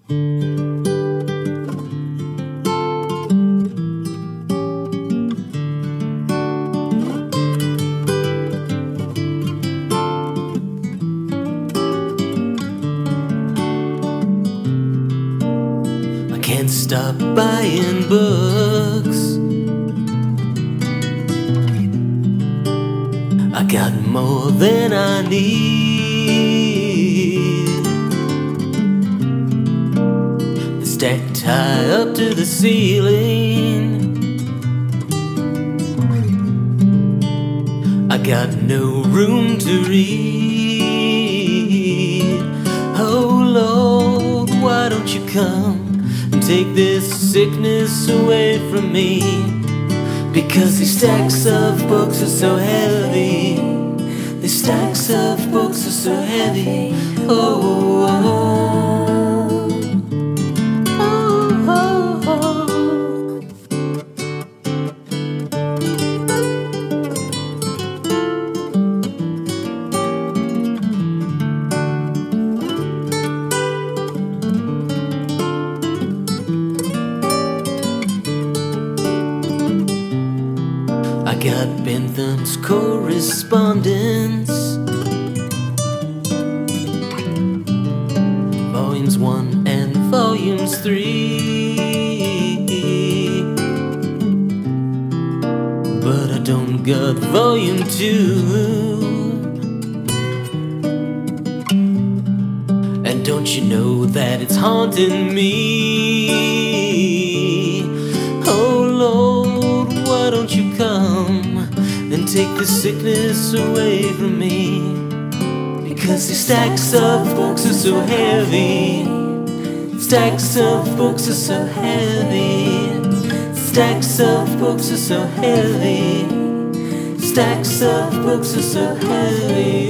I can't stop buying books. I got more than I need. They're stacked high up to the ceiling. I got no room to read. Oh Lord, why don't you come and take this sickness away from me? Because these stacks of books are so heavy. These stacks of books are so heavy. Oh, oh, oh, oh, oh. I got Bentham's correspondence, volumes 1 and volumes 3, but I don't got volume 2. And don't you know that it's haunting me? Oh Lord, why don't you come and take the sickness away from me? Because these stacks of books are so heavy. Stacks of books are so heavy. Stacks of books are so heavy. Stacks of books are so heavy.